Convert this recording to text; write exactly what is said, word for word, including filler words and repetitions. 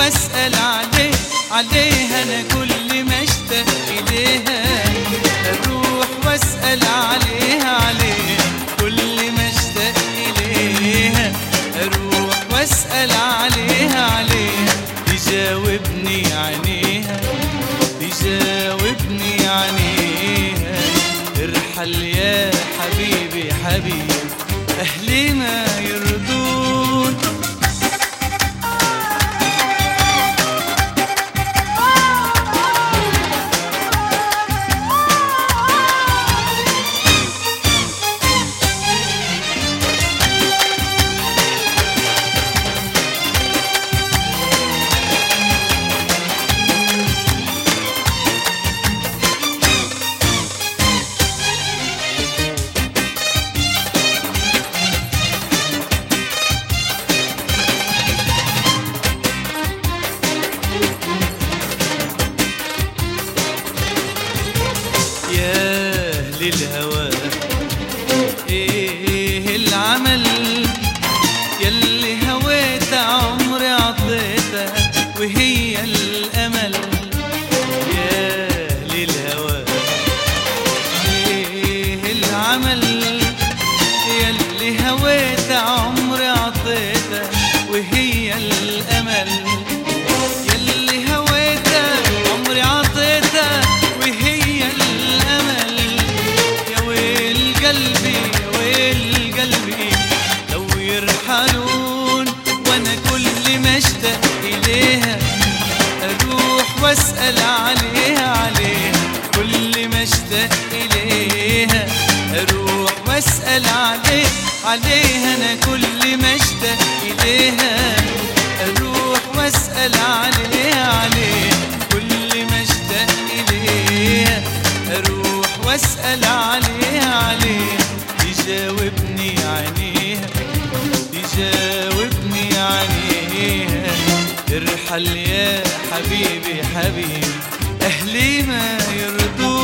واسأل عليه عليها، أنا كل ما اشتاق إليها أروح واسأل عليها عليها، كل ما اشتاق إليها أروح واسأل عليها عليها، تجاوبني عينيها تجاوبني عينيها. ارحل يا حبيبي حبيبي أهلي ما يرضون. للهوى ايه العمل يلي هويت عمري عطيتها وهي الامل. يا للهوى ايه العمل يلي هويت عمري عطيتها وهي الامل، يلي هويتها عمري عطيتها وهي الامل. قلبي يا ويل قلبي لو يرحلون، وانا كل ما اشتاق اليها اروح واسأل عليها عليها، كل ما اشتاق اليها اروح واسأل عليها عليها، انا كل ما اشتاق اليها اروح واسأل عليها عليها، كل ما اشتاق اليها اروح واسأل عليها عليها، تجاوبني عينيها تجاوبني عينيها. ارحل يا حبيبي حبيبي أهلي ما يرضون.